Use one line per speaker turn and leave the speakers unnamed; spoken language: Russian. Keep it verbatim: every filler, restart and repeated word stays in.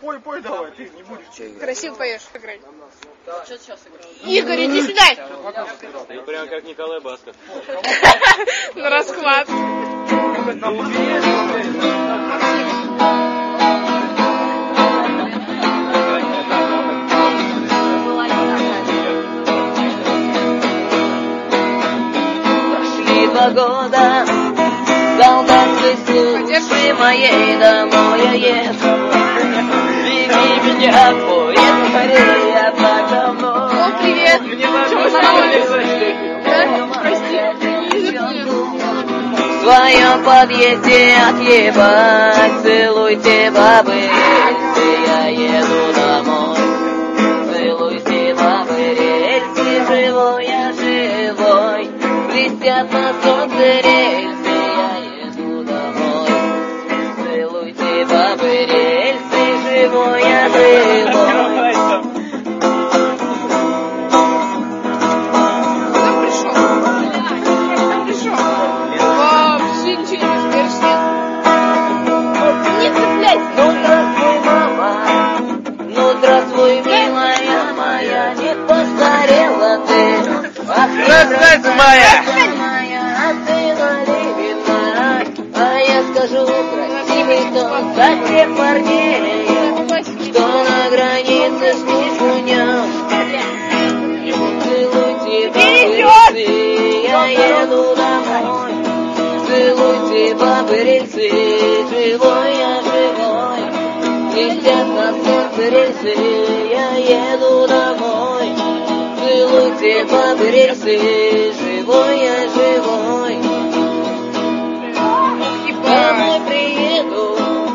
пой, пой давай, ты не будешь.
Красиво поешь, играй. Что сейчас играешь? Игорь, иди сюда!
Ты прям как Николай Басков.
На расклад.
Прошли два года, солдатской службы моей домой я еду. Беги меня, поезд, скорее, я так давно.
О, привет!
Мне
Чего
важно,
Да? Прости.
В своем подъезде отъебать, целуйте бабы, рельсы, я еду домой. Целуйте бабы, рельсы, живой я живой, блестят на солнце рельсы, я еду домой. Целуйте бабы, рельсы, живой я живой.
Кто пришел? Кто пришел? Вообще ничего не вижу, не цепляйся.
Ну, здравствуй, мама, ну, здравствуй, милая моя, не постарела ты. Ах,
Здравствуйте, моя!
моя, а ты наливина, а я скажу красивый тон, так все парней, что на границе шпишунем. Целуйте бабы, я еду домой. Целуйте бабы, рельсы, живой я живой. Блестят на солнце рельсы, я еду домой. Целуйте бабы, рельсы, живой я живой.